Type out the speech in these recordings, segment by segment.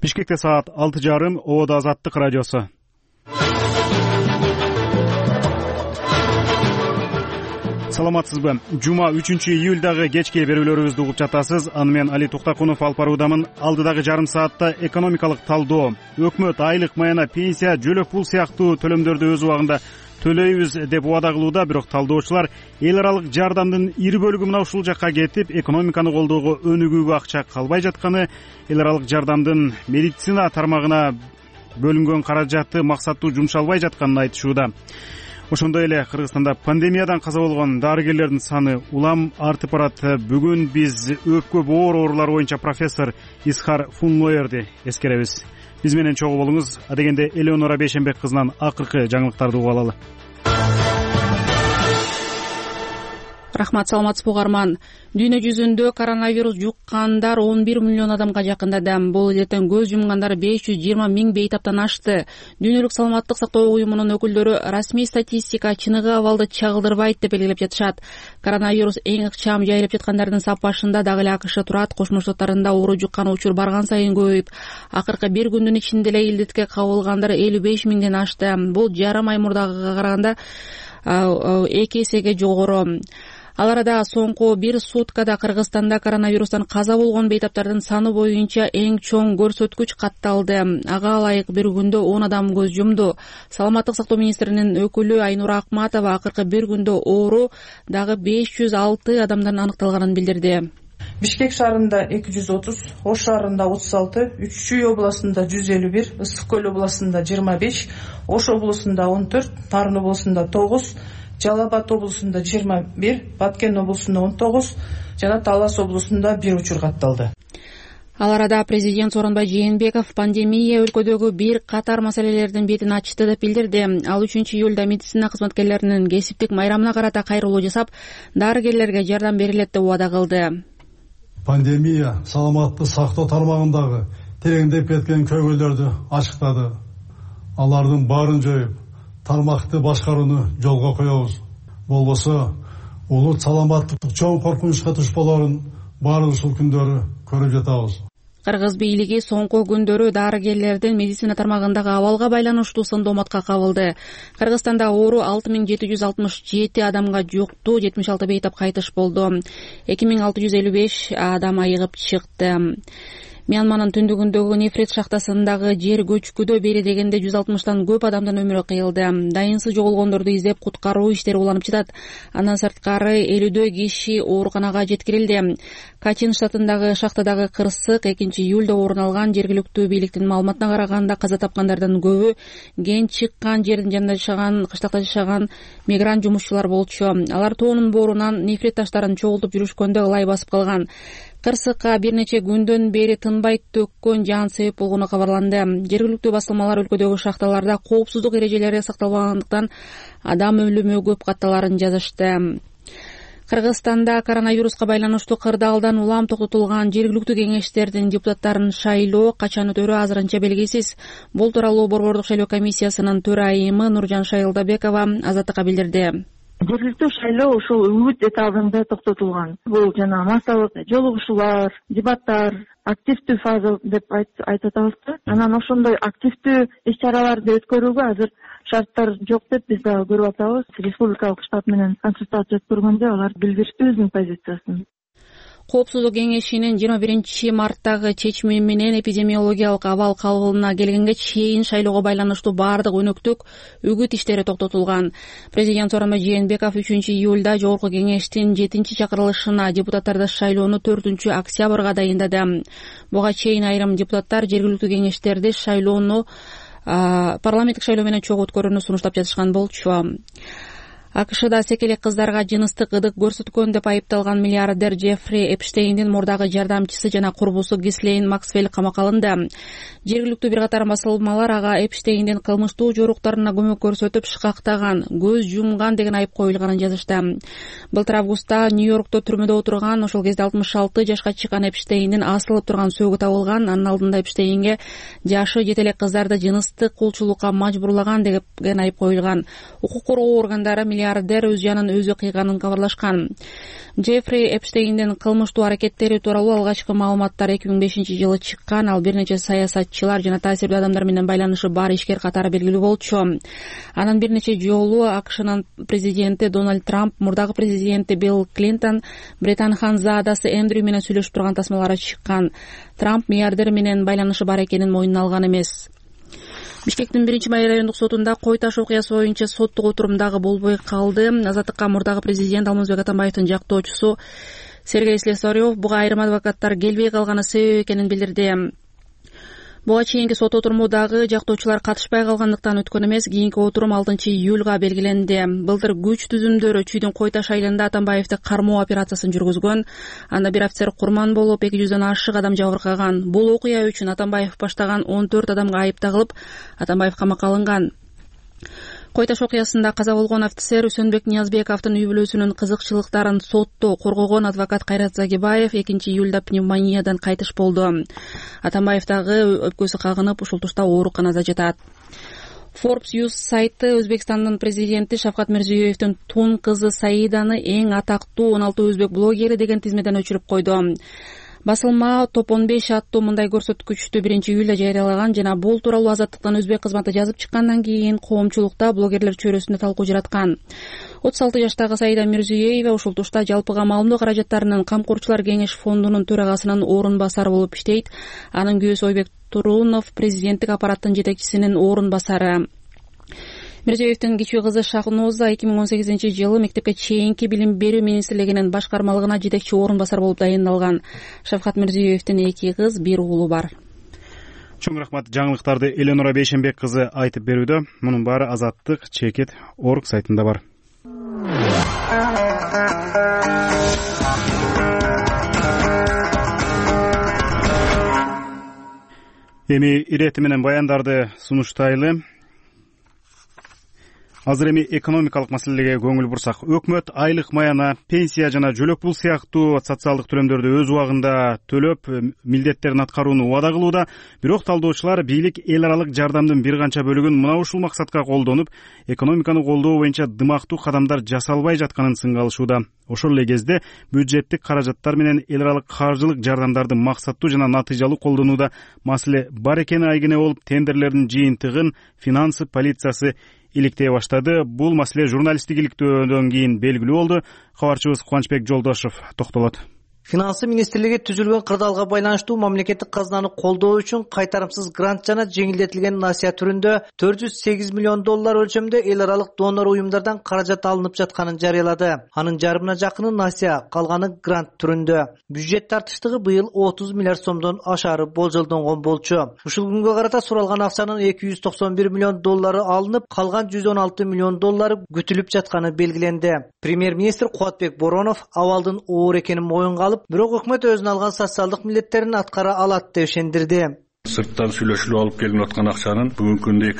Бишкекте саат 6:30, Ободо Азаттык радиосу. Саламатсызбы? Жума 3-июлдагы кечки берүүлөрүбүздү угуп жатасыз. Аны мен Али Туктакунов алып баруудамын. Алдыдагы жарым саатта экономикалык талдоо, өкмөт айлык маяна, пенсия, жөлөк пул сыяктуу төлөмдөрдү өз убагында төлөйбүз деп убада кылууда. Бирок талдоочулар эл аралык жардамдын ири бөлүгү мына ушул жакка кетип, экономиканы колдоого өнүгүүгө акча калбай жатканы, эл аралык жардамдын медицина тармагына бөлүнгөн каражаты максаттуу жумшалбай жатканын айтышууда. Ошондой эле Кыргызстанда пандемиядан каза болгон дарыгерлердин саны улам артып барат. Бүгүн биз өпкө боор оорулары боюнча профессор Исхар Фунлоерди эскеребиз. Биз менен чогуу болуңуз. Адегенде Элеонора Бейшенбек кызынан акыркы жаңылыктарды угуп алалы. Рахмат, саламатсызбы угарман. Дүйнө жүзүндө коронавирус жуккандар 11 миллион адамга жакындады. Бул илеттен көз жумгандар 520 миң бейтаптан ашты. Дүйнөлүк саламаттык сактоо уюмунун өкүлдөрү расмий статистика чыныгы абалды чагылдырбайт деп белгилеп жатышат. Коронавирус эң ыкчам жайылып жаткандардын сапашында дагы эле АКШ турат. Кошмо Штаттарында оору жуккан учур барган сайын көбөйүп, акыркы бир күндүн ичинде эле илдетке кабылгандар 55 миңден ашты. Бул жарым ай мурдагыга караганда 2 эсеге жогору. Ал арада соңку бир суткада Кыргызстанда коронавирустан каза болгон бейтаптардын саны боюнча эң чоң көрсөткүч катталды. Ага ылайык бир күндө 10 адам көз жумду. Саламаттык сактоо министринин өкүлү Айнура Акматова акыркы бир күндө оору дагы 506 адамдан аныкталганын билдирди. Бишкек шаарында 230, Ош шаарында 36, Үч Чүй областында 151, Ысык Көл областында 25, Ош областында 14, Нарын областында 9, Жалал Абад облусунда 21, Баткен облусунда 19 жана Талас облусунда 1 учур катталды. Ал арада президент Сооронбай Жээнбеков пандемия өлкөдөгү бир катар маселелердин бетин ачты деп билдирди. Ал 3-июлда медицина кызматкерлеринин кесиптик майрамына карата кайрылуу жасап, дарыгерлерге жардам берилет деп убада кылды. Пандемия саламаттык сактоо тармагындагы тереңдеп кеткен көйгөйлөрдү ачыктады. Алардын баарын жоюп, тармакты башкарууну жолго коебуз. Болбосо улут саламаттык чоң коркунучка туш болорун баардык ушул күндөрү көрүп жатабыз. Кыргыз бийлиги соңку күндөрү дарыгерлердин медицина тармагындагы абалга байланыштуу сындооматка кабылды. Кыргызстанда оору 6767 адамга жукту, 76 бейтап кайтыш болду. 2655 адам айыгып чыкты. Мьянманын түндүгүндөгү нефрит шахтасындагы жер көчкүдө бери дегенде 160тан көп адамдын өмүрү кыйылды. Дайынсыз жоголгондорду издеп куткаруу иштери уланып жатат. Андан сырткары 50 киши ооруканага жеткирилди. Качин штатындагы шахтадагы кырсык 2-июлда орун алган. Жергиликтүү бийликтин маалыматына караганда каза тапкандардын көбү ген чыккан жердин жанында жашаган, кыштакта жашаган мигрант жумушчулар болчу. Алар тоонун боорунан нефрит таштарын чогултуп жүрүшкөндө ылай басып калган. Кырсыкка бир нече күндөн бери тынбай төккөн жаан себеп болгону кабарланды. Жергиликтүү басылмалар өлкөдөгү шахталарда коопсуздук эрежелери сакталбагандыктан адам өлүмү көп катталарын жазышты. Кыргызстанда коронавируска байланыштуу кырдаалдан улам токтотулган жергиликтүү кеңештердин депутаттарын шайлоо качан өтөрү азырынча белгисиз. Бул тууралуу Борбордук шайлоо комиссиясынын төрайымы Нуржан Шайылдабекова Азаттыкка билдирди. Жергиликтүү шайлоо ушул үмүт этабында токтотулган. Бул жана массалык жолугушуулар, дебаттар, активдүү фаза деп айтып атабыз. Анан ошондой активдүү иш-чараларды өткөрүүгө азыр шарттар жок деп биз дагы көрүп атабыз. Республикалык штаб менен консультация өткөргөндө алар билдиришти өзүнүн позициясын. Коопсуздук кеңешинин 21 марттагы чечими менен эпидемиологиялык абал калыбына келгенге чейин шайлоого байланыштуу баардык өнөктүк үгүт иштери токтотулган. Президент Сооронбай Жээнбеков 3-июлда жогорку кеңештин 7-чакырылышына депутаттарды шайлоону 4-октябрга дайындады. Буга чейин айрым депутаттар жергиликтүү кеңештерди шайлоону парламенттик шайлоо менен чогуу өткөрүүнү сунуштап жатышкан болчу. АКШда секелек кыздарга жыныстык ыдык көрсөткөн деп айыпталган миллиардер Джеффри Эпштейндин мурдагы жардамчысы жана курбусу Гислейн Максвелл камакка алынды. Жергиликтүү бир катар басылмалар ага Эпштейндин кылмыштуу жоруктарына көмөк көрсөтүп шкактаган, көз жумган деген айып коюлганын жазышты. Былтыр августта Нью-Йоркто түрмөдө отурган, ошол кезде 66 жашка чыккан Эпштейндин асылып турган сөөгү табылган. Анын алдында Эпштейнге жашы жете элек кыздарды жыныстык кулчулукка мажбурлаган деген айып коюлган. Укук коргоо органдары миллиардер өз жанын өзү кыйганын кабарлашкан. Джеффри Эпштейндин кылмыштуу аракеттери тууралуу алгачкы маалыматтар 2005-жылы чыккан. Ал бир нече саясатчылар жана таасирдүү адамдар менен байланышы бар ишкер катары белгилүү болчу. Анан бир нече жолу АКШнын президенти Дональд Трамп, мурдагы президенти Билл Клинтон, Британ ханзаадасы Эндрю менен сүйлөшүп турган тасмалары чыккан. Трамп миллиардер менен байланышы бар экенин мойнуна алган эмес. Бишкектин 1-май райондук сотунда кой таш окуясы боюнча соттук отурумдагы болбой калды. Азаттыкка мурдагы президент Алмазбек Атамбаевдин жактоочусу Сергей Слесарев буга айрым адвокаттар келбей калганы себеп экенин билдирди. Буга чейинки сот отуруму дагы жактоочулар катышпай калгандыктан өткөн эмес, кийинки отурум 6-июлга белгиленди. Былтыр күч түзүмдөрү Чүйдүн Кой Таш айылында Атамбаевди кармоо операциясын жүргүзгөн. Анда бир офицер курман болуп, 200дөн ашык адам жабыркаган. Бул окуя үчүн Атамбаев баштаган 14 адамга айып тагылып, Атамбаев камакка алынган. Кой Таш окуясында каза болгон офицер Үсөнбек Ниязбековдун үй бүлөсүнүн кызыкчылыктарын сотто коргогон адвокат Кайрат Загибаев 2-июлда пневмониядан кайтыш болду. Атамбаев дагы өпкөсү кагынып, ушул тушта ооруканада жатат. Forbes News сайты Өзбекстандын президенти Шавкат Мирзиёевдин тун кызы Саиданы эң атактуу 16 өзбек блогери деген тизмеден өчүрүп койду. Басылма Топ 15 аттуу мындай көрсөткүчтү 1-июлда жарыялаган жана бул тууралуу Азаттыктын өзбек кызматы жазып чыккандан кийин коомчулукта блогерлер чөйрөсүндө талкуу жараткан. 36 жаштагы Саида Мирзиёева ушул тушта жалпыга маалымдоо каражаттарынын камкорчулар кеңеш фондунун төрагасынын орун басары болуп иштейт. Анын күйөөсү Ойбек Турунов президенттик аппараттын жетекчисинин орун басары. Мирзиёевдин кичүү кызы Шахноза 2018-жылы мектепке чейинки билим берүү министрлигинин башкармалыгына жетекчи орун басар болуп дайындалган. Шавкат Мирзиёевдин 2 кыз, 1 уулу бар. Чоң рахмат. Жаңылыктарды Эленора Бейшенбек кызы айтып берүүдө. Мунун баары Азаттык Чекет.org сайтында бар. Эми ирети менен баяндарды сунуштайлы. Азыр эми экономикалык маселелерге көңүл бурсак, өкмөт айлык маяна, пенсия жана жөлөк пул сыяктуу социалдык төлөмдөрдү өз убагында төлөп, милдеттерин аткарууну убада кылууда. Бирок талдоочулар бийлик эл аралык жардамдын бир канча бөлүгүн мына ушул максатка колдонуп, экономиканы колдоо боюнча дымактуу кадамдар жасалбай жатканын сынга алышууда. Ошол эле кезде бюджеттик каражаттар менен эл аралык каржылык жардамдарды максаттуу жана натыйжалуу колдонууда маселе бар экени айгине болуп, тендерлердин жыйынтыгын финансы полициясы иликтей баштады. Бул маселе журналисттик иликтөөдөн кийин белгилүү болду. Кабарчыбыз Кубанычбек Жолдошов токтолот. Финансы министрлиги түзүлгөн кырдаалга байланыштуу мамлекеттик казынаны колдоо үчүн кайтарымсыз грант жана жеңилдетилген насыя түрүндө $408 миллион өлчөмдө эл аралык донор уюмдардан каражат алынып жатканын жарыялады. Анын жарымына жакыны насыя, калганы грант түрүндө. Бюджет тартыштыгы быйыл 30 миллиард сомдон ашары болжолдонгон болчу. Ушул күнгө карата суралган акчанын $291 миллион алынып, калган $116 миллион күтүлүп жатканы белгиленди. Премьер-министр Кубатбек Боронов абалдын оор экенин моюнга алып, бирок өкмөт өзүнө алган социалдык милдеттерин аткара алат деп ишендирди. Сырттан сүйлөшүлүп алып келип аткан акчанын бүгүнкү күндө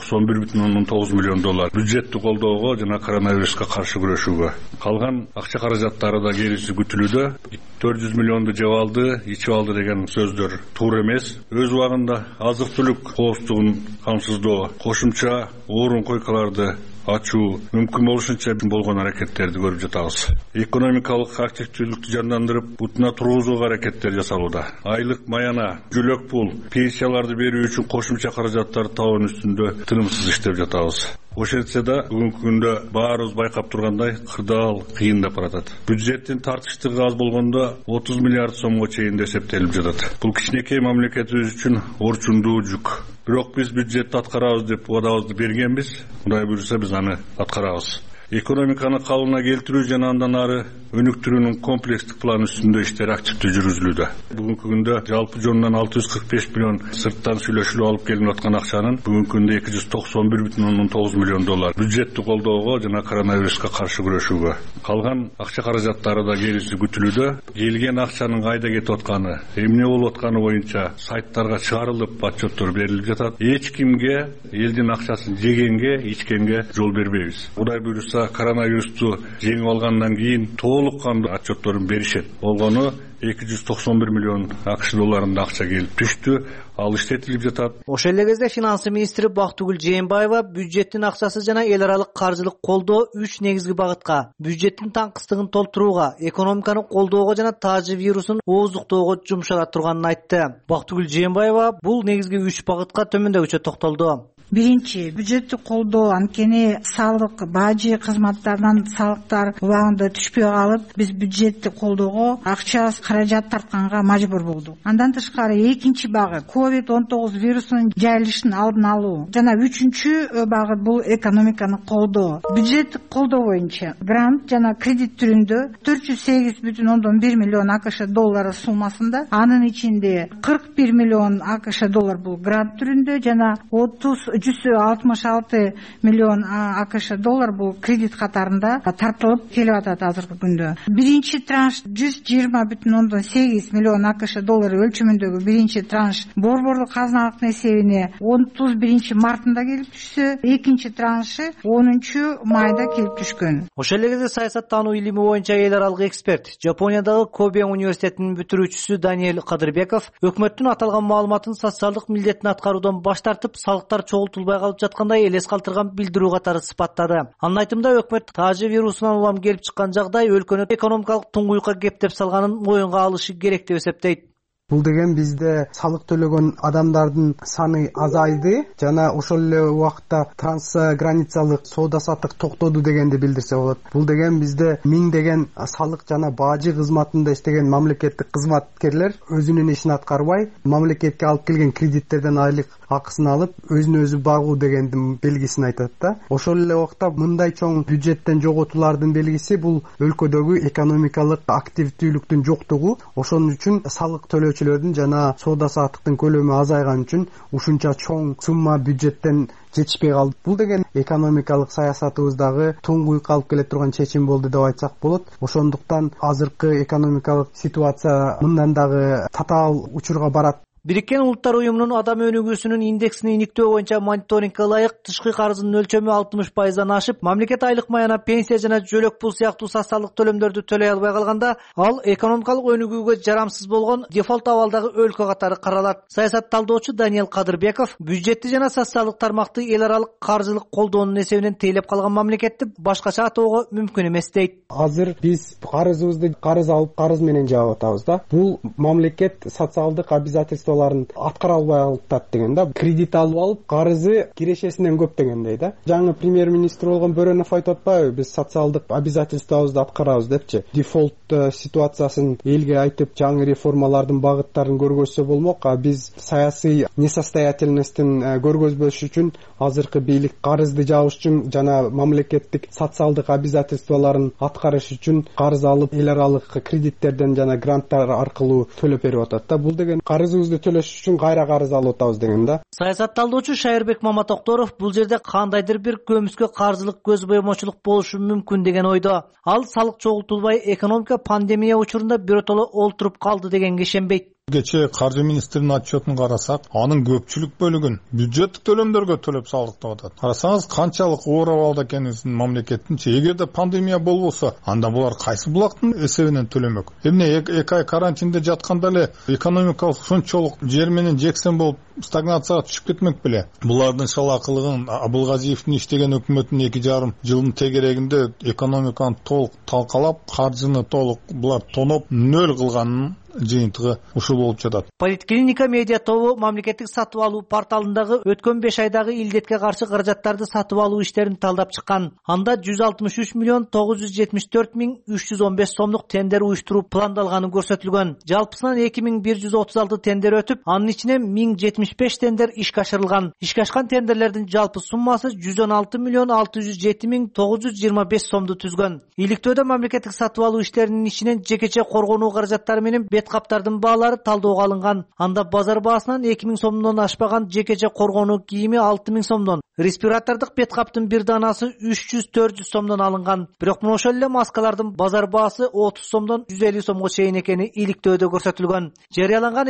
$291,9 миллион бюджеттик колдоого жана коронавируска каршы күрөшүүгө. Калган акча каражаттары да келиси күтүлүүдө. 400 миллионду жеп алды, ичип алды деген сөздөр туура эмес. Өз убагында азык-түлүк коопсуздугун камсыздоо, кошумча орун койкаларды ачуу, мүмкүн болушунча болгон аракеттерди көрүп жатабыз. Экономикалык активдүүлүктү жандандырып, бутуна тургузууга аракеттер жасалууда. Айлык маяна, жөлөк пул, пенсияларды берүү үчүн кошумча каражаттар табуу үстүндө тынымсыз иштеп жатабыз. Ошентсе да бүгүнкү күндө баарыбыз байкап тургандай кырдаал кыйындап баратат. Бюджеттин тартыштыгы аз болгондо 30 миллиард сомго чейин эсептелип жатат. Бул кичинекей мамлекетибиз үчүн орчундуу жүк. Бирок биз бюджетти аткарабыз деп убадабызды бергенбиз. Кудай буйрса биз аны аткарабыз. Экономиканы калыбына келтирүү жана андан ары өнүктүрүүнүн комплекстик планы үстүндө иштер активдүү жүргүзүлүүдө. Бүгүнкү күндө жалпы жонунан $645 миллион сырттан сүйлөшүлүп алып келип аткан акчанын бүгүнкү күндө $291,9 миллион бюджеттик колдоого жана коронавируска каршы күрөшүүгө. Калган акча каражаттары да келиси күтүлүүдө. Келген акчанын кайда кетип атканы, эмне болуп атканы боюнча сайттарга чыгарылып, отчеттор берилип жатат. Эч кимге элдин акчасын жегенге, ичкенге жол бербейбиз. Кудай буйрса болбосо коронавирусту жеңип алгандан кийин толук кандуу отчетторун беришет. Болгону 291 миллион АКШ долларында акча келип түштү. Ал иштетилип жатат. Ошол эле кезде финансы министри Бактыгүл Жээнбаева бюджеттин акчасы жана эл аралык каржылык колдоо 3 негизги багытка, бюджеттин таңкыстыгын толтурууга, экономиканы колдоого жана таажы вирусун ооздуктоого жумшала турганын айтты. Бактыгүл Жээнбаева бул негизги 3 багытка төмөндөгүчө токтолду. Биринчи, бюджеттик колдоо, анткени салык, бажы кызматтардан салыктар убагында түшпөй калып, биз бюджеттик колдоого акча, каражат тартканга мажбур болдук. Андан тышкары экинчи багыт COVID-19 вирусунун жайылышын алдын алуу жана үчүнчү багыт бул экономиканы колдоо. Бюджеттик колдоо боюнча грант жана кредит түрүндө 408,1 миллион АКШ доллары суммасында, анын ичинде 41 миллион АКШ доллар бул грант түрүндө жана 166 миллион АКШ доллар бул кредит катарында тартылып келип атат азыркы күндө. Биринчи транш 120,8 миллион АКШ доллары өлчөмүндөгү биринчи транш борборлук казыналыктын эсебине 31 мартында келип түшсө, экинчи траншы 10 майда келип түшкөн. Ошол эле кезде саясаттануу илими боюнча эл аралык эксперт, Жапониядагы Кобе университетинин бүтүрүүчүсү Даниэль Кадырбеков өкмөттүн аталган маалыматын социалдык милдетин аткаруудан баш тартып, салыктар чогултулбай калып жаткандай элес калтырган билдирүү катары сыпаттады. Анын айтымында өкмөт таажы вирусунан улам келип чыккан жагдай өлкөнү экономикалык туңгуюкка кептеп салганын моюнга алышы керек деп эсептейт. Бул деген бизде салык төлөгөн адамдардын саны азайды жана ошол эле убакытта трансграницалык соода саттык токтоду дегенди билдирсе болот. Бул деген бизде миңдеген салык жана бажы кызматында иштеген мамлекеттик кызматкерлер өзүнүн ишин аткарбай, мамлекетке алып келген кредиттерден айлык акысын алып, өзүн өзү багуу дегендин белгисин айтат да. Ошол эле убакта мындай чоң бюджеттен жоготуулардын белгиси бул өлкөдөгү экономикалык активдүүлүктүн жоктугу. Ошон үчүн салык төлөөчүлөрдүн жана соода саттыктын көлөмү азайган үчүн ушунча чоң сумма бюджеттен жетишпей калды. Бул деген экономикалык саясатыбыздагы туңгуюкка алып келе турган чечим болду деп айтсак болот. Ошондуктан азыркы экономикалык ситуация мындан дагы татаал учурга барат. Бириккен Улуттар уюмунун адам өнүгүүсүнүн индексин иниктөө боюнча мониторингге ылайык тышкы карыздын өлчөмү 60%дан ашып, мамлекет айлык маяна, пенсия жана жөлөк пул сыяктуу социалдык төлөмдөрдү төлөй албай калганда, ал экономикалык өнүгүүгө жарамсыз болгон дефолт абалдагы өлкө катары каралат. Саясат талдоочу Даниэль Кадырбеков бюджетти жана социалдык тармакты эл аралык каржылык колдоонун эсебинен тейлеп калган мамлекетти башкача атоого мүмкүн эмес дейт. Азыр биз карызыбызды карыз алып, карыз менен жаап атабыз да. Бул мамлекет социалдык обязательство аткара албай калып деген да. Кредит алып алып, карызы кирешесинен көп дегендей да. Жаңы премьер-министр болгон Бөрөнов айтып атпайбы, биз социалдык обязательствобузду аткарабыз депчи. Дефолт ситуациясын элге айтып, жаңы реформалардын багыттарын көргөзсө болмок, а биз саясий несостоятельностьтин көргөзбөш үчүн азыркы бийлик карызды жабыш үчүн жана мамлекеттик социалдык обязательстволорун аткарыш үчүн карыз алып, эл аралык кредиттерден жана гранттар аркылуу төлөп берип атат да. Бул деген карызыбызды төлөш үчүн кайра карыз алып атабыз деген да. Саясат талдоочу Шайырбек Маматокторов бул жерде кандайдыр бир көмүскө каржылык көз боемочулук болушу мүмкүн деген ойдо. Ал салык чогултулбай экономика пандемия учурунда биротоло олтуруп калды дегенге ишенбейт. Кечээ каржы министринин отчетун карасак, анын көпчүлүк бөлүгүн бюджеттик төлөмдөргө төлөп салыктап атат. Карасаңыз канчалык оор абалда экенин мамлекеттинчи. Эгерде пандемия болбосо, анда булар кайсы булактын эсебинен төлөмөк? Эмне 2 ай карантинде жатканда эле экономикалык ушунчолук жер менен жексен болуп стагнацияга түшүп кетмек беле? Булардын шалакылыгын Абылгазиевдин иштеген өкмөтүнүн 2,5 жылдын тегерегинде экономиканы толук талкалап, каржыны толук булар тоноп, нөл кылганын жыйынтыгы ушул болуп жатат. Политклиника медиа тобу мамлекеттик сатып алуу порталындагы өткөн 5 айдагы илдетке каршы каражаттарды сатып алуу иштерин талдап чыккан. Анда 163 миллион 974 миң 315 сомдук тендер уюштуруу пландалганы көрсөтүлгөн. Жалпысынан 2136 тендер өтүп, анын ичинен 1075 тендер ишке ашырылган. Ишке ашкан тендерлердин жалпы суммасы 116 миллион 607 миң 925 сомду түзгөн. Иликтөөдө мамлекеттик сатып алуу иштеринин ичинен жекече коргонуу каражаттары менен бет каптардын баалары талдоого алынган. Анда базар баасынан 2000 сомдон ашпаган жекече коргонуу кийими 6000 сомдон, респиратордук бет каптын бир данасы 300-400 сомдон алынган. Бирок мына ошол эле маскалардын базар баасы 30 сомдон 150 сомго чейин экени иликтөөдө көрсөтүлгөн. Жарыяланган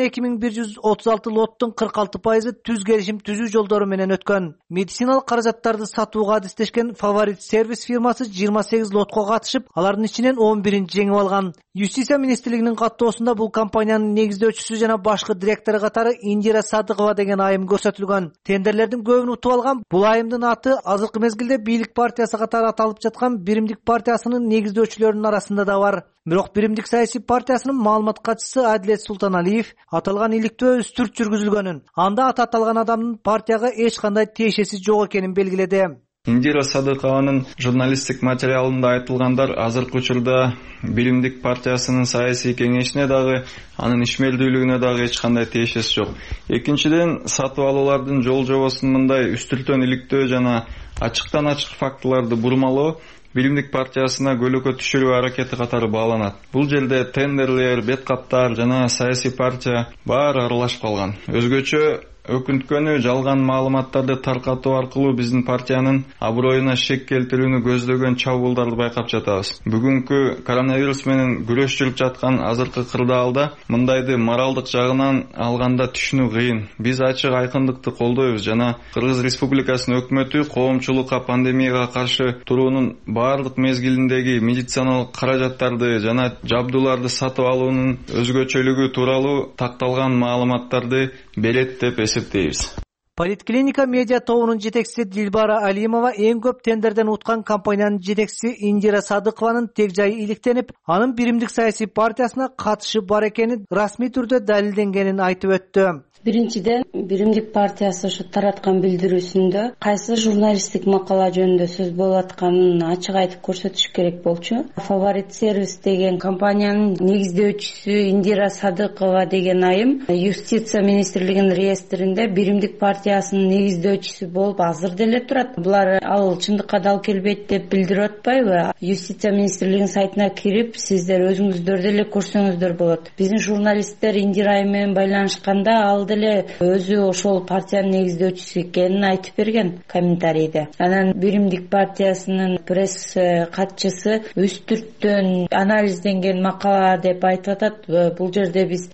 2136 лоттун 46% түз келишим түзүү жолдору менен өткөн. Медициналык каражаттарды сатууга адистешкен Фаворит сервис фирмасы 28 лотко катышып, алардын ичинен 11-ин жеңип алган. Юстиция министрлигинин каттоосунда бул компаниянын негиздөөчүсү жана башкы директору катары Индира Садыкова деген айым көрсөтүлгөн. Тендерлердин көбүн утуп алган бул айымдын аты азыркы мезгилде бийлик партиясы катары аталып жаткан Биримдик партиясынын негиздөөчүлөрүнүн арасында да бар. Бирок Биримдик саясий партиясынын маалымат катчысы Адилет Султаналиев аталган иликтөө үстүрт жүргүзүлгөнүн, анда аты аталган адамдын партияга эч кандай тиешеси жок экенин белгиледи. Индира Садыкованын журналисттик материалында айтылгандар азыркы учурда Биримдик партиясынын саясий кеңешине дагы, анын ишмердүүлүгүнө дагы эч кандай тиешеси жок. Экинчиден, сатып алуулардын жол жобосун мындай үстүртөн иликтөө жана ачыктан ачык фактыларды бурмалоо Биримдик партиясына көлөкө түшүрүү аракети катары бааланат. Бул жерде тендерлер, бет каптар жана саясий партия баары аралашып калган. Өзгөчө өкүнткөнү жалган маалыматтарды таркатуу аркылуу биздин партиянын аброюна шек келтирүүнү көздөгөн чабуулдарды байкап жатабыз. Бүгүнкү коронавирус менен күрөш жүрүп жаткан азыркы кырдаалда мындайды моралдык жагынан алганда түшүнүү кыйын. Биз ачык айкындыкты колдойбуз жана Кыргыз Республикасынын өкмөтү коомчулукка пандемияга каршы туруунун баардык мезгилиндеги медициналык каражаттарды жана жабдууларды сатып алуунун өзгөчөлүгү тууралуу такталган маалыматтарды берет деп эсептейбиз. Политклиника медиа тобунун жетекчиси Дилбара Алимова эң көп тендерден уткан компаниянын жетекчиси Индира Садыкованын тег жайы иликтенип, анын Биримдик саясий партиясына катышы бар экени расмий түрдө далилденгенин айтып өттү. Биринчиден, Биримдик партиясы ушу тараткан билдирүүсүндө кайсы журналисттик макала жөнүндө сөз болуп атканын ачык айтып көрсөтүш керек болчу. Фаворит сервис деген компаниянын негиздөөчүсү Индира Садыкова деген айым Юстиция министрлигинин реестринде Биримдик партиясынын негиздөөчүсү болуп азыр деле турат. Булар ал чындыкка дал келбейт деп билдирип атпайбы? Юстиция министрлигинин сайтына кирип, сиздер өзүңүздөр деле көрсөңүздөр болот. Биздин журналисттер Индира айым менен байланышканда ал өзү ошол партиянын негиздөөчүсү экенин айтып берген комментарийде. Анан Биримдик партиясынын пресс катчысы үстүрттөн анализденген макала деп айтып атат. Бул жерде биз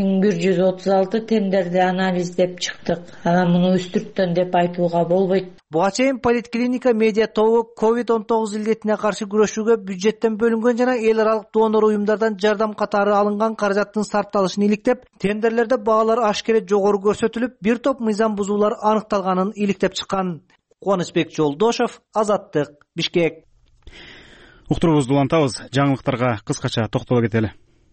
2136 тендерди анализдеп чыктык. Анан муну үстүрттөн деп айтууга болбойт. Буга чейин Политклиника медиа тобу COVID-19 илдетине каршы күрөшүүгө бюджеттен бөлүнгөн жана эл аралык донор уюмдардан жардам катары алынган каражаттын сарпталышын иликтеп, тендерлерде баалар ашкере жогору көрсөтүлүп, бир топ мыйзам бузуулар аныкталганын иликтеп чыккан. Кубанычбек Жолдошов, Азаттык, Бишкек. Уктуруубузду улантабыз, жаңылыктарга кыскача токтоло кетели.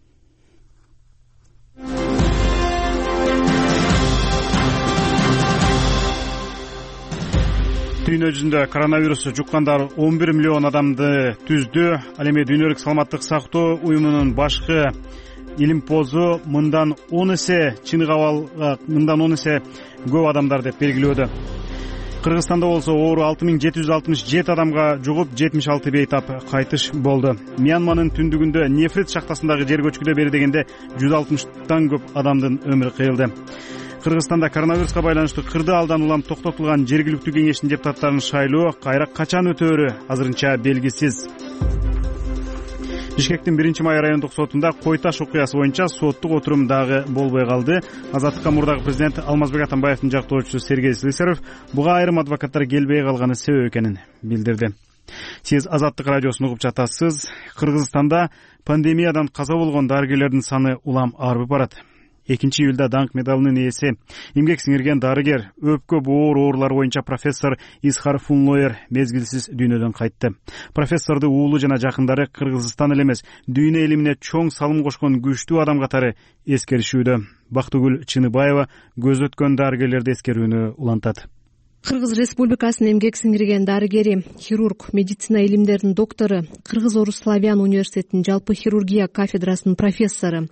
Дүйнө жүзүндө коронавирус жуккандар 11 миллион адамды түздү. Ал эми Дүйнөлүк саламаттык сактоо уюмунун башкы илимпозу мындан 10 эсе көп адамдар деп белгилөөдө. Кыргызстанда болсо оору 6767 адамга жугуп, 76 бейтап кайтыш болду. Мьянманын түндүгүндө Нефрит шахтасындагы жер көчкүдө бери дегенде 160тан көп адамдын өмүрү кыйылды. Кыргызстанда коронавируска байланыштуу кырдаалдан улам токтотулган жергиликтүү кеңештин депутаттарынын шайлоо кайра качан өтөөрү азырынча белгисиз. Бишкектин 1-май райондук сотунда Кой Таш окуясы боюнча соттук отурум дагы болбой калды. Азаттыкка мурдагы президент Алмазбек Атамбаевдин жактоочусу Сергей Слесарев буга айрым адвокаттар келбей калганы себеп экенин билдирди. Сиз Азаттык радиосун угуп жатасыз. Кыргызстанда пандемиядан каза болгон дарыгерлердин саны улам арып барат. 2-июлда даңк медалынын ээси, эмгек сиңирген дарыгер, өпкө оор оорулар боюнча профессор Исхар Фунлоер мезгилсиз дүйнөдөн кайтты. Профессорду уулу жана жакындары Кыргызстан эле эмес, дүйнө элимине чоң салым кошкон күчтүү адам катары эскеришүүдө. Бактыгүл Чыныбаева көз өткөн дарыгерлерди эскерүүнү улантат. Кыргыз Республикасынын эмгек сиңирген дарыгери, хирург, медицина илимдеринин доктору, Кыргыз Орус Славян университетинин жалпы хирургия кафедрасынын профессору.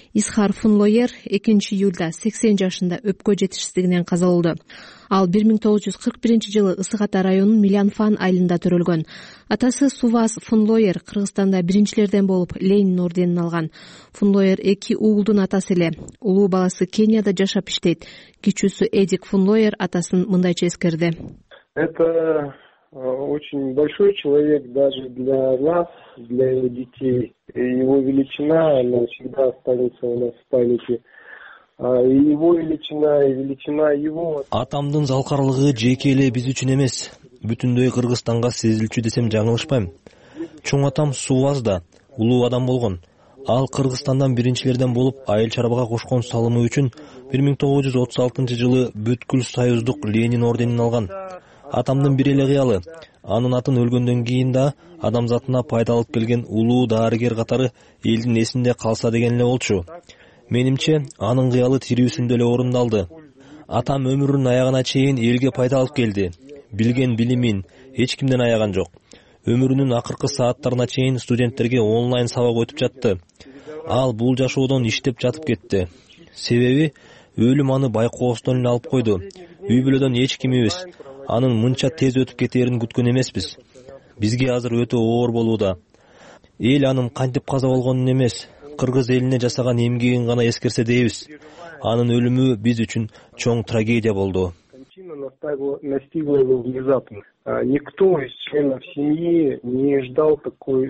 Исхар Фунлоер 2-июлда 80 жашында өпкө жетишсиздигинен каза болду. Ал 1941-жылы Ысык Ата районунун Милянфан айылында төрөлгөн. Атасы Суваз Фунлоер Кыргызстанда биринчилерден болуп Ленин орденин алган. Фунлоер 2 уулдун атасы эле. Улуу баласы Кенияда жашап иштейт. Кичүүсү Эдик Фунлоер атасын мындайча эскерди. Это очень большой человек даже для нас, для его детей. Его величина, она всегда останется у нас в памяти. Его величина и величина его. Атамдын залкарлыгы жеке эле биз үчүн эмес, бүтүндөй Кыргызстанга сезилчү десем жаңылышпайм. Чоң атам Сувазда улуу адам болгон. Ал Кыргызстандан биринчилерден болуп айыл чарбага кошкон салымы үчүн 1936-жылы бүткүл союздук Ленин орденин алган. Атамдын бир эле кыялы, анын атын өлгөндөн кийин да адамзатына пайда алып келген улуу дарыгер катары элдин эсинде калса деген эле болчу. Менимче, анын кыялы тирүүсүндө эле орундалды. Атам өмүрүнүн аягына чейин элге пайда алып келди. Билген билимин эч кимден аяган жок. Өмүрүнүн акыркы сааттарына чейин студенттерге онлайн сабак өтүп жатты. Ал бул жашоодон иштеп жатып кетти. Себеби өлүм аны байкоостон эле алып койду. Үй бүлөдөн эч кимибиз анын мынча тез өтүп кетээрин күткөн эмеспиз. Бизге азыр өтө оор болууда. Эл анын кантип каза болгонун эмес, кыргыз элине жасаган эмгегин гана эскерсе дейбиз. Анын өлүмү биз үчүн чоң трагедия болду. Настигла его внезапно. Никто из членов семьи не ждал такого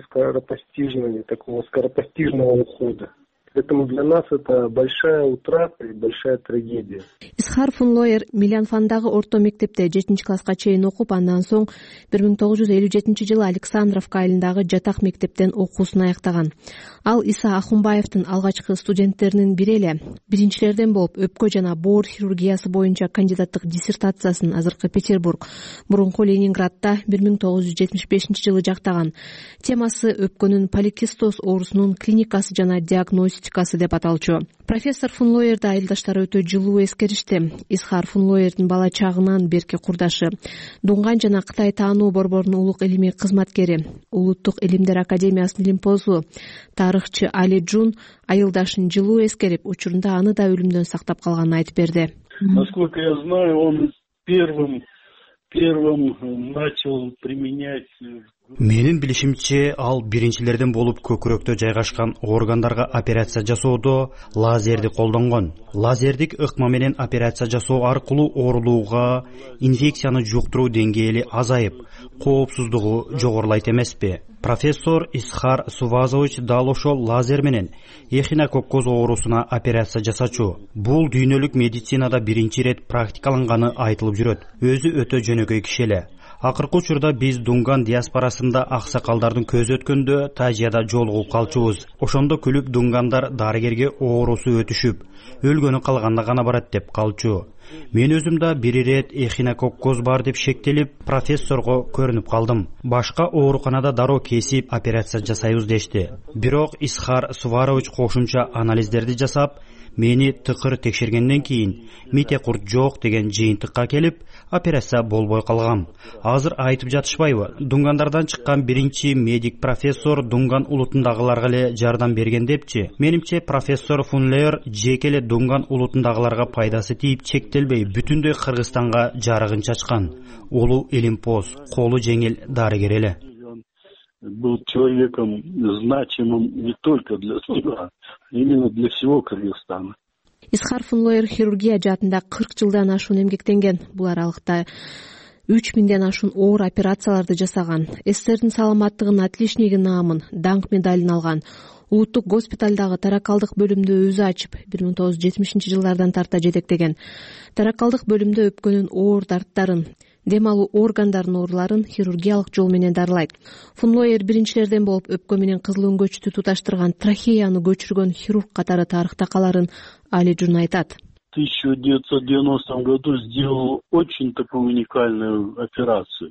скоропостижного ухода. Поэтому для нас это большая утрата и большая трагедия. Исхар Фунлоер Милянфандагы орто мектепте 7-класска чейин окуп, андан соң 1957-жылы Александровка айылындагы жатак мектептен окуусун аяктаган. Ал Иса Ахунбаевдин алгачкы студенттеринин бири эле. Биринчилерден болуп өпкө жана боор хирургиясы боюнча кандидаттык диссертациясын азыркы Петербург, мурунку Ленинградда 1975-жылы жактаган. Темасы өпкөнүн поликистоз оорусунун клиникасы жана диагностикасы деп аталчу. Профессор Фунлоерди айылдаштары өтө жылуу эскеришти. Исхар Фунлоердин бала чагынан берки курдашы, Дунган жана Кытай таануу борборунун улук илимий кызматкери, Улуттук илимдер академиясынын илимпозу, тарыхчы Али Джун айылдашын жылуу эскерип, учурунда аны да өлүмдөн сактап калганын айтып берди. Насколько я знаю, он первым начал применять. Менин билишимче, ал биринчилерден болуп көкүрөктө жайгашкан органдарга операция жасоодо лазерди колдонгон. Лазердик ыкма менен операция жасоо аркылуу оорулууга, инфекцияны жуктуруу деңгээли азайып, коопсуздугу жогорулайт эмеспи? Профессор Исхар Сувазович дал ошол лазер менен эхинококкоз оорусуна операция жасачу. Бул дүйнөлүк медицинада биринчи ирет практикаланганы айтылып жүрөт. Өзү өтө жөнөкөй киши эле. Акыркы учурда биз Дунган диаспорасында аксакалдардын көзү өткөндө Тажияда жолугуп калчубуз. Ошондо күлүп Дунгандар дарыгерге оорусу өтүшүп, өлгөнү калганда гана барат деп калчу. Мен өзүм да бир ирет эхинококкоз бар деп шектелип, профессорго көрүнүп калдым. Башка ооруканада дароо кесип операция жасайбыз дешти. Бирок Исхар Суварович кошумча анализдерди жасап, мени тыкыр текшергенден кийин мите курт жок деген жыйынтыкка келип, операция болбой калгам. Азыр айтып жатышпайбы? Дунгандардан чыккан биринчи медик профессор Дунган улутундагыларга эле жардам берген депчи. Менимче профессор Фунлоер жеке эле Дунган улутундагыларга пайдасы тийип чектелбей, бүтүндөй Кыргызстанга жарыгын чачкан. Улуу илимпоз, колу жеңил дарыгер эле. Был человеком значимым не только для суда, именно для всего Кыргызстана. Исхар Фунлоер хирургия жаатында 40 жылдан ашуун эмгектенген. Бул аралыкта 3000ден ашуун оор операцияларды жасаган. СССРдин саламаттыгынын отличниги наамын, даңк медалин алган. Улуттук госпиталдагы таракалдык бөлүмдү өзү ачып, 1970-жылдардан тарта жетектеген. Таракалдык бөлүмдө өпкөнүн оор дарттарын, дем алуу органдарын ооруларын хирургиялык жол менен дарылайт. Фунлоер биринчилерден болуп өпкө менен кызыл өңгөчтү туташтырган трахеяны көчүргөн хирург катары тарыхта каларын Али Джун айтат. В 1990 году сделал очень такую уникальную операцию.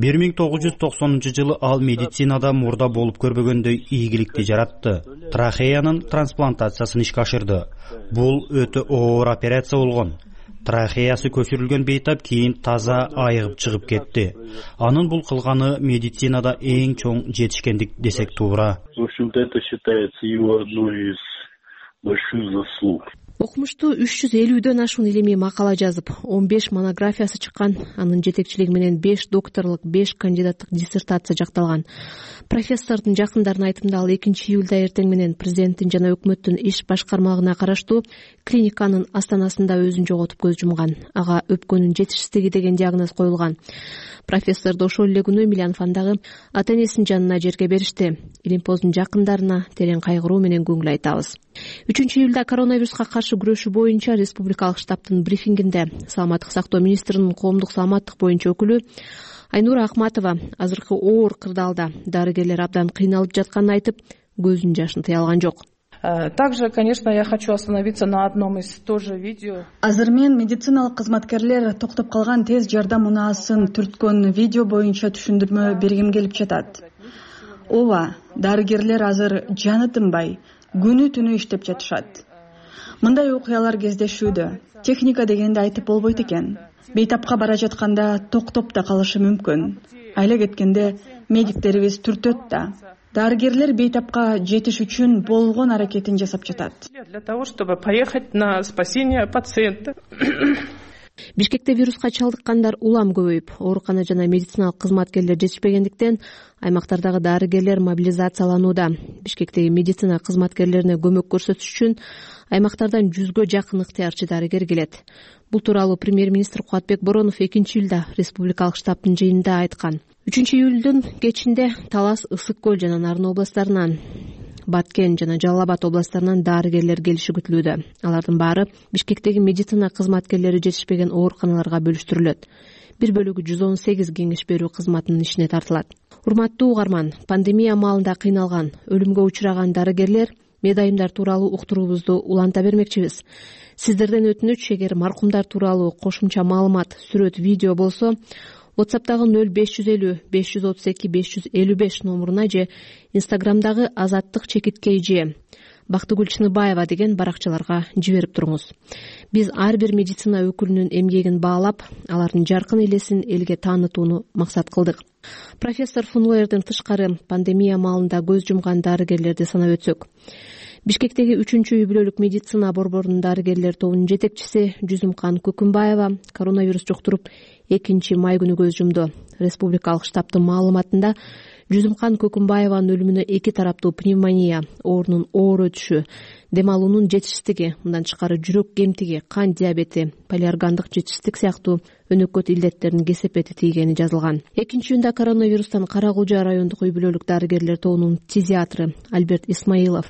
1990-жылы ал медицинада мурда болуп көрбөгөндөй ийгиликти жаратты. Трахеянын трансплантациясын ишке ашырды. Бул өтө оор операция болгон. Трахеясы көчүрүлгөн бейтап кийин таза айыгып чыгып кетти. Анын бул кылганы медицинада эң чоң жетишкендик десек туура. В общем-то, это считается его одной из больших заслуг. Окумуштуу 350дөн ашуун илимий макала жазып, 15 монографиясы чыккан. Анын жетекчилиги менен 5 докторлук, 5 кандидаттык диссертация жакталган. Профессордун жакындарынын айтымында ал 2-июлда эртең менен президенттин жана өкмөттүн иш башкармалыгына караштуу клиниканын астанасында өзүн жоготуп көз жумган. Ага өпкөнүн жетишсиздиги деген диагноз коюлган. Профессорду ошол эле күнү Милянфандагы ата-энесинин жанына жерге беришти. Илимпоздун жакындарына терең кайгыруу менен көңүл айтабыз. 3-июлда коронавируска каршы күрөшүү боюнча республикалык штабтын брифингинде саламаттык сактоо министринин коомдук саламаттык боюнча өкүлү Айнура Акматова азыркы оор кырдаалда дарыгерлер абдан кыйналып жатканын айтып, көзүнүн жашын тыя алган жок. Также, конечно, я хочу остановиться на одном из тоже видео. Азыр мен медициналык кызматкерлер токтоп калган тез жардам унаасын түрткөн видео боюнча түшүндүрмө бергим келип жатат. Ооба, дарыгерлер азыр жаны тынбай, күнү түнү иштеп жатышат. Мындай окуялар кездешүүдө. Техника дегенди айтып болбойт экен. Бейтапка бара жатканда токтоп да калышы мүмкүн. Айла кеткенде медиктерибиз түртөт да. Дарыгерлер бейтапка жетиш үчүн болгон аракетин жасап жатат. Для того, чтобы поехать на спасение пациента. Бишкекте вируска чалдыккандар улам көбөйүп, оорукана жана медициналык кызматкерлер жетишпегендиктен аймактардагы дарыгерлер мобилизацияланууда. Бишкектеги медицина кызматкерлерине көмөк көрсөтүш үчүн аймактардан 100гө жакын ыктыярчы дарыгер келет. Бул тууралуу премьер-министр Кубатбек Боронов 2-июлда республикалык штабтын жыйынында айткан. 3-июлдун кечинде Талас, Ысык көл жана Нарын областарынан, Баткен жана Жалал Абад областарынан дарыгерлер келиши күтүлүүдө. Алардын баары Бишкектеги медицина кызматкерлери жетишпеген ооруканаларга бөлүштүрүлөт. Бир бөлүгү 118 кеңеш берүү кызматынын ишине тартылат. Урматтуу угарман, пандемия маалында кыйналган, өлүмгө учураган дарыгерлер, медайымдар тууралуу уктуруубузду уланта бермекчибиз. Сиздерден өтүнүч, эгер маркумдар тууралуу кошумча маалымат, сүрөт, видео болсо, WhatsApp'тагы 0550 532 555 номуруна же Instagram'дагы Азаттык _же Бактыгүл Чыныбаева деген баракчаларга жиберип туруңуз. Биз ар бир медицина өкүлүнүн эмгегин баалап, алардын жаркын элесин элге таанытууну максат кылдык. Профессор Фунлоерден тышкары пандемия маалында көз жумган дарыгерлерди санап өтсөк, Бишкектеги 3-үй бүлөлүк медицина борборунун дарыгерлер тобунун жетекчиси Жүзүмкан Көкүмбаева коронавирус жуктуруп 2-май күнү көз жумду. Республикалык штабтын маалыматында Жүзүмкан Көкүмбаеванын өлүмүнө 2 тараптуу пневмония, оорунун оор өтүшү, дем алуунун жетишсиздиги, мындан тышкары жүрөк кемтиги, кан диабети, полиоргандык жетишсиздик сыяктуу өнөкөт илдеттердин кесепети тийгени жазылган. 2-июнда коронавирустан Кара Кулжа райондук үй бүлөлүк дарыгерлер тобунун фтизиатры Альберт Исмаилов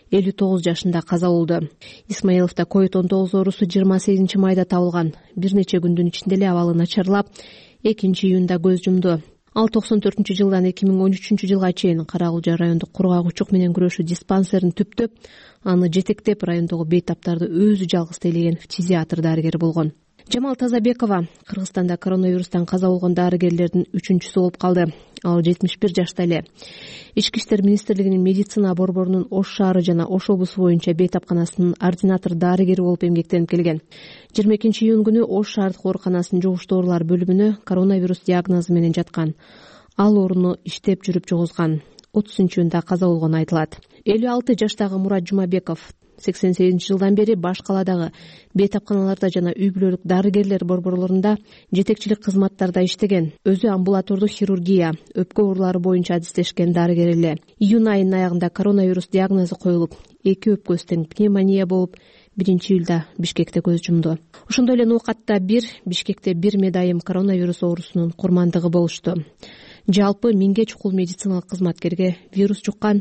59 жашында каза болду. Исмаиловда COVID-19 оорусу 28 майда табылган. Бир нече күндүн ичинде эле абалы начарлап, 2-июнда көз жумду. Ал 94-жылдан 2013-жылга чейин Кара Кулжа райондук кургак-учук менен күрөшүү диспансерин түптөп, аны жетектеп райондогу бейтаптарды өзү жалгыз тейлеген фтизиатр дарыгер болгон. Жамал Тазабекова Кыргызстанда коронавирустан каза болгон дарыгерлердин 3-чүсү болуп калды. Ал 71 жашта эле. Ички иштер министрлигинин медицина борборунун Ош шаары жана Ош облусу боюнча бейтапканасынын ординатор дарыгери болуп эмгектенип келген. 22-июнь күнү Ош шаардык ооруканасынын жугуштуу оорулар бөлүмүнө коронавирус диагнозу менен жаткан. Ал ооруну иштеп жүрүп жугузган. 30-июнда каза болгону айтылат. 56 жаштагы Мурат Жумабеков 88-жылдан бери баш каладагы бейтапканаларда жана үй бүлөлүк дарыгерлер борборлорунда жетекчилик кызматтарда иштеген. Өзү амбулатордук хирургия, өпкө оорулары боюнча адистешкен дарыгер эле. Июнь айынын аягында коронавирус диагнозу коюлуп, 2 өпкөсү тең пневмония болуп, 1-июлда Бишкекте көз жумду. Ошондой эле Нукатта Бишкекте 1 медайым коронавирус оорусунун курмандыгы болушту. Жалпы 1000ге чукул медициналык кызматкерге вирус жуккан,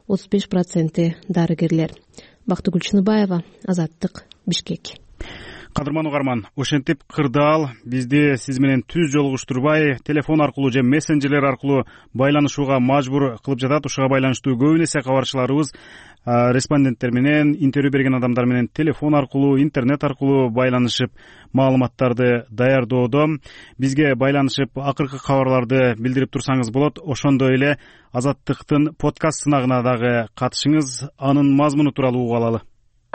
35% дарыгерлер. Бактыгүл Чыныбаева, Азаттык, Бишкек. Кадырман угарман, ошентип кырдаал бизди сиз менен түз жолугуштурбай, телефон аркылуу же мессенджерлер аркылуу байланышууга мажбур кылып жатат. Ушуга байланыштуу көбүн эсе кабарчыларыбыз респонденттер менен, интервью берген адамдар менен телефон аркылуу, интернет аркылуу байланышып, маалыматтарды даярдоодо. Бизге байланышып, акыркы кабарларды билдирип турсаңыз болот. Ошондой эле Азаттыктын подкаст сынагына дагы катышыңыз, анын мазмуну тууралуу угуп алалы.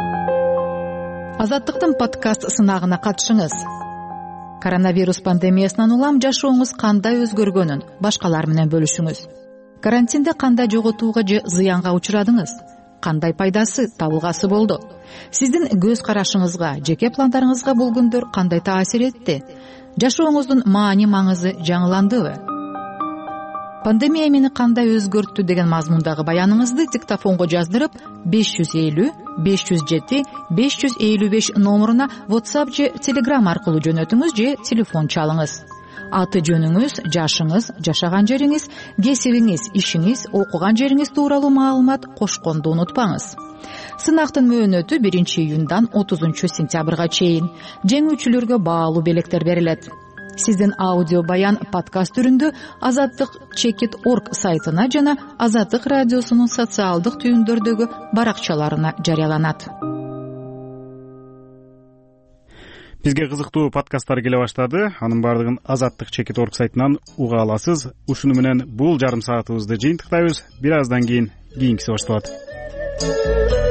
Азаттыктын подкаст сынагына катышыңыз. Коронавирус пандемиясынан улам жашооңуз кандай өзгөргөнүн башкалар менен бөлүшүңүз. Карантинде кандай жоготууга же зыянга учурадыңыз? кандай пайдасы табылгасы болду? Сиздин көз карашыңызга, жеке пландарыңызга бул күндөр кандай таасир этти? Жашооңуздун маани-маңызы жаңыландыбы? Пандемия мени кандай өзгөрттү деген мазмундагы баяныңызды диктофонго жаздырып 550-507-555 номуруна WhatsApp же Telegram аркылуу жөнөтүңүз же телефон чалыңыз. Аты жөнүңүз, жашыңыз, жашаган жериңиз, кесибиңиз, ишиңиз, окуган жериңиз тууралуу маалымат кошконду унутпаңыз. Сынактын мөөнөтү 1-июндан 30-сентябрга чейин. Жеңүүчүлөргө баалуу белектер берилет. Сиздин аудио баян подкаст түрүндө Азаттык Чекит.org сайтына жана Азаттык радиосунун социалдык түйүндөрдөгү баракчаларына жарыяланат. Бизге кызыктуу подкасттар келе баштады. Анын бардыгын Азаттык Чекит.org сайтынан уга аласыз. Ушуну менен бул жарым саатыбызды жыйынтыктайбыз. Бир аздан кийин кийинкиси башталат.